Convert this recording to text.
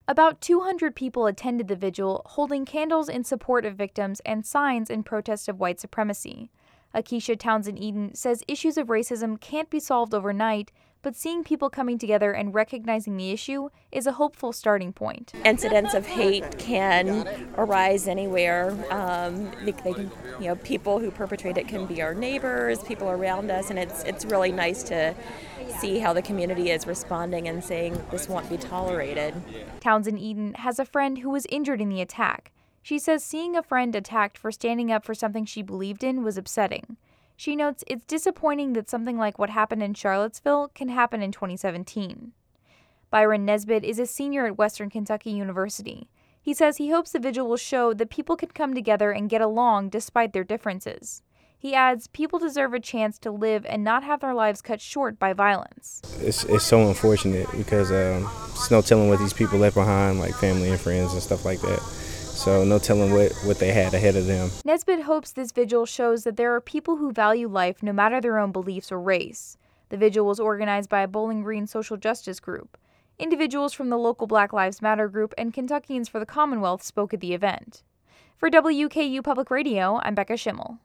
About 200 people attended the vigil, holding candles in support of victims and signs in protest of white supremacy. Akeisha Townsend Eden says issues of racism can't be solved overnight, but seeing people coming together and recognizing the issue is a hopeful starting point. Incidents of hate can arise anywhere. People who perpetrate it can be our neighbors, people around us, and it's really nice to see how the community is responding and saying this won't be tolerated. Townsend Eden has a friend who was injured in the attack. She says seeing a friend attacked for standing up for something she believed in was upsetting. She notes it's disappointing that something like what happened in Charlottesville can happen in 2017. Byron Nesbitt is a senior at Western Kentucky University. He says he hopes the vigil will show that people can come together and get along despite their differences. He adds, people deserve a chance to live and not have their lives cut short by violence. It's so unfortunate because there's no telling what these people left behind, like family and friends and stuff like that. So no telling what they had ahead of them. Nesbitt hopes this vigil shows that there are people who value life no matter their own beliefs or race. The vigil was organized by a Bowling Green social justice group. Individuals from the local Black Lives Matter group and Kentuckians for the Commonwealth spoke at the event. For WKU Public Radio, I'm Becca Schimmel.